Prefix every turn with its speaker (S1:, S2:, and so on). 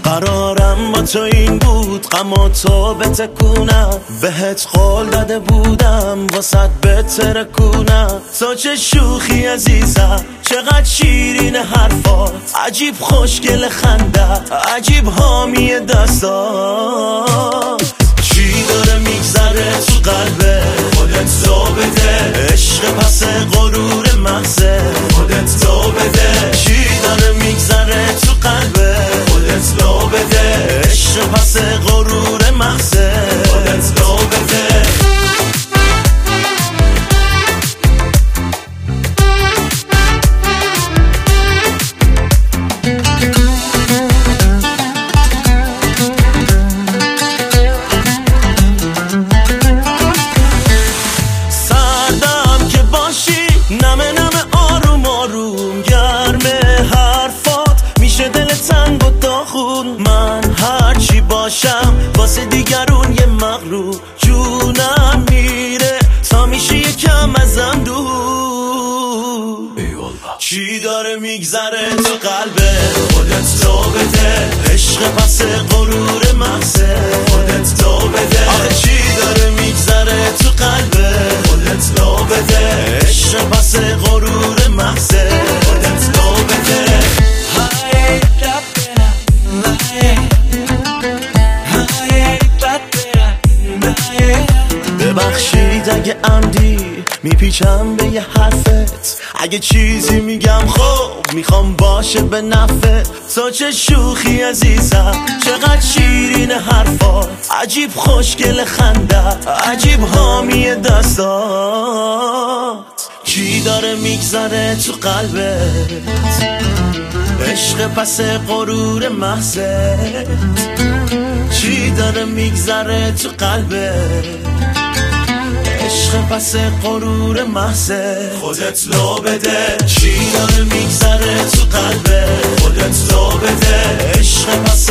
S1: قرارم با تو این بود غم تو بتکونم، بهت قول داده بودم واسط بترکونم. تو چه شوخی عزیزم، چقدر شیرین حرفات، عجیب خوشگل خنده، عجیب حامی دستات. چی داره میگذره تو قلبه خودت تو بده، عشق پس غرور مغزه خودت تو بده. چی داره میگذره تو قلبه خودت تو بده، عشق پس غرور مغزه خودت تو بده. نمه نمه آروم آروم گرمه حرفات، میشه دل تنگ و داغون. من هرچی باشم واسه دیگرون یه مغرور، جونم میره تا میشه یکم ازم دور. چی داره میگذره تو قلبه خودت تو بده، عشق پس غرور مغزه خودت تو بده. آخه چی داره میگذره تو قلبه خودت تو بده، عشق پس غرور مغزه خودت تو بده. ببخشید اگه عمدی میپیچم به یه حرفت، اگه چیزی میگم خب میخوام باشه به نفعت. تو چه شوخی عزیزم، چقدر شیرین حرفات، عجیب خوشگل خنده، عجیب حامی دستات. چی داره میگذره تو قلبت، عشق پس غرور مغزت. چی داره میگذره تو قلبت، عشق پس غرور مغزه خودت لو بده. چی داره میگذره تو قلبه خودت لو بده، عشق پس